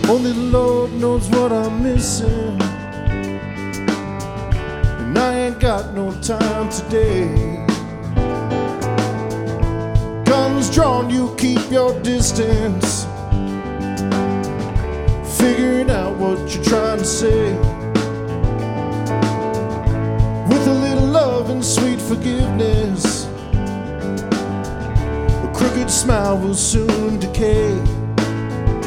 Only the Lord knows what I'm missing, and I ain't got no time today. Guns drawn, you keep your distance, figuring out what you're trying to say. With a little love and sweet forgiveness, a crooked smile will soon decay.